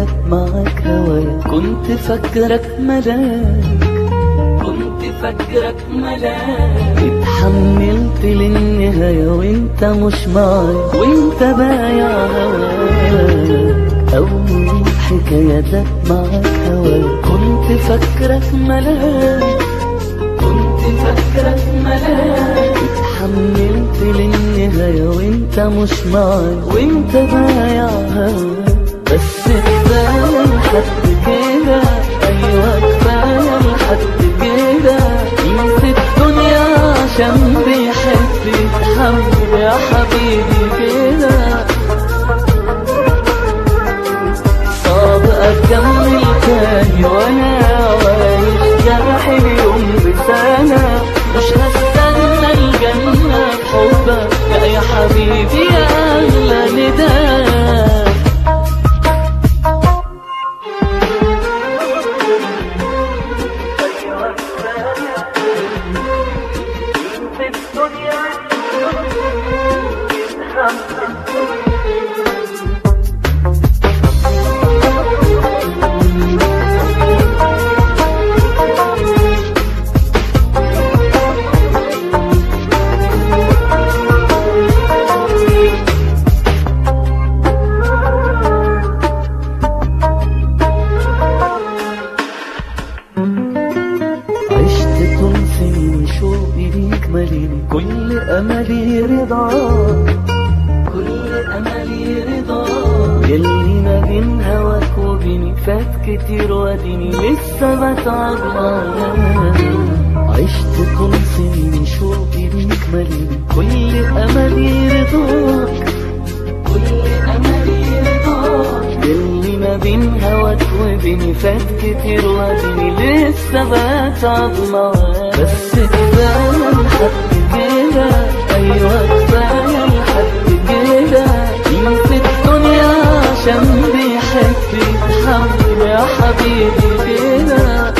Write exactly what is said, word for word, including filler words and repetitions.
معاك هوايا. كنت فاكرك ملاك، كنت فاكرك ملاك، اتحملت للنهاية وانت مش معايا، وانت بايع هواك. أول حكايتك معاك هوايا. كنت فاكرك ملاك، كنت فاكرك ملاك، اتحملت للنهاية وانت مش معايا، وانت بايع هواك. بس كفاية لحد كده، أيوة كفاية لحد كده. مين في الدنيا عشان بيحب يتحمل يا حبيبي كده؟ صعب أكمل تاني وأنا عايش جرحي يوم بسنة. مش هستنى الجنة بحبك لا يا حبيبي يا أغلى نداء. كل أملي رضاك، كل أملي رضاك. يلي ما بين هواك وبيني فات كتير واديني لسه بتعب معاك. عشت طول سنين شوقي بيك مليني، كل أملي رضاك، كل أملي رضاك. يلي ما بين هواك وبيني فات كتير واديني لسه بتعب معاك. بس كفاية لحد كده، أيوة كفاية لحد كده. مين في الدنيا عشان بيحب يتحمل يا حبيبي كده؟